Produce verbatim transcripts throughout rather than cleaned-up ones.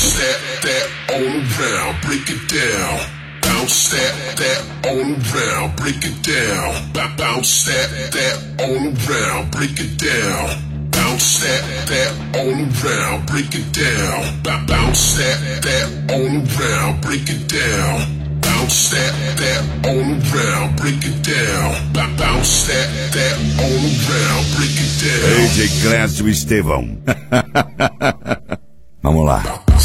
Bounce that, that on around, break it down. Bounce that, that on around, break it down. Bounce that, that on around, break it down. Bounce that, that on around, break it down. Bounce that, that on around, break it down. Bounce that, that on around, break it down. Bounce that, that on around, break it down. D J Clécio Estevão. Vamos lá.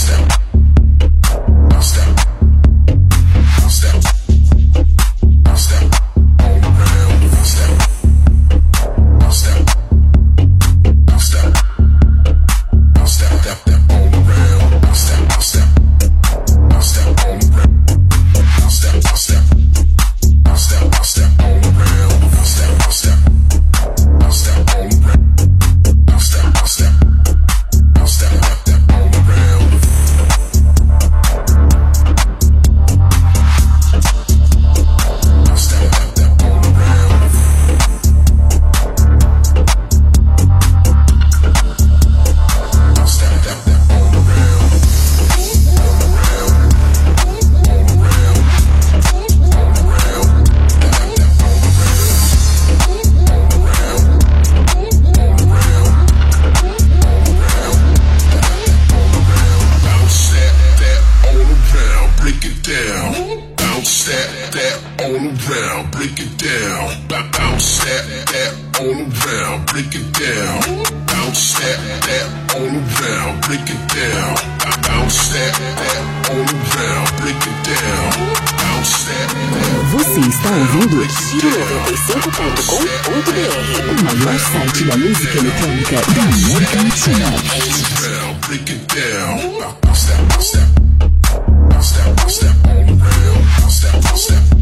Você está ouvindo Giro noventa e cinco ponto com ponto b r, o maior site da música eletrônica da América Latina. Break it down. Step, step, step, step on the rail. Step, step.